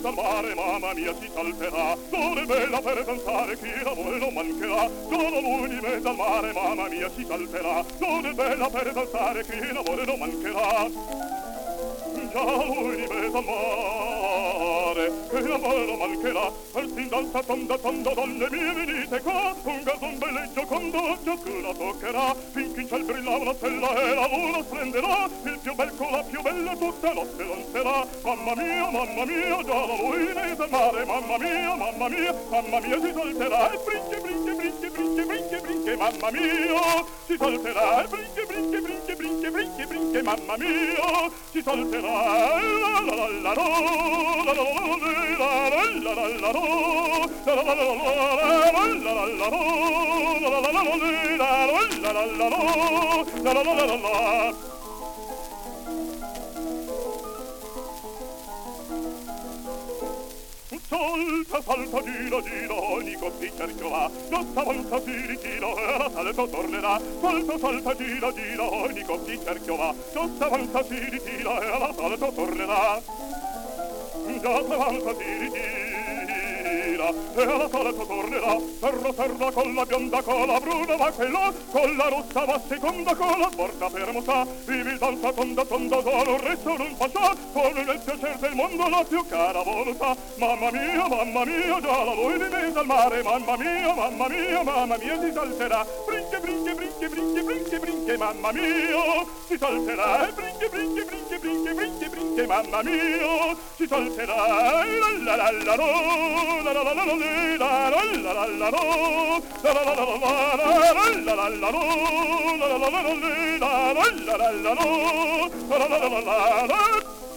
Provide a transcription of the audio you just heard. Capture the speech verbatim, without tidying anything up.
mezzo al mare, mamma mia, si salterà. Dove bella per danzare, chi l'amore non mancherà. Solo lui di mezzo al mare, mamma mia, si salterà. Dove bella per danzare, chi l'amore non mancherà. Già lui di mezzo al mare, chi l'amore non mancherà. Persin danza tonda tonda, donne mie venite qua. Un garzon bello e giocondo, ciascuna toccherà. Finché in ciel brilla una stella e la luna splenderà. Il più bel con la più bella tutta notte danzerà. Mamma mia, mamma mia, già da lui in mezzo al mare. Mamma mia, mamma mia, mamma mia, si salterà. E brinche, brinche, brinche, brinche, brinche, brinche, mamma mia, si salterà. E brinche, brinche, brinche, brinche, brinche, brinche, mamma mia, si salterà. La la la la la la la la la la salta, salta, gira, gira, ogni coppia cerchio va. Già volta si ritira e la salto tornerà. Salta, salta, gira, gira, ogni coppia cerchio va. Già volta si ritira e la salto tornerà. Già volta si ritira e alla solito tornerà. Terra, terra, con la bionda, con la bruna va quella, con la rossa va seconda, con la porta fermo sta. Vivi danza tonda, tonda, solo un re, solo un fascia, con il piacere del mondo la più cara volontà. Mamma mia, mamma mia, già la voi di mezzo al mare. Mamma mia, mamma mia, mamma mia, si salterà. Brinche, brinche, brinche, brinche, brinche, brinche, mamma mia, si salterà. E brinche, brinche, brinche, brinche, brinche, brinche, mamma mia, si salterà. La la la la la la la la la la la la la la la la la la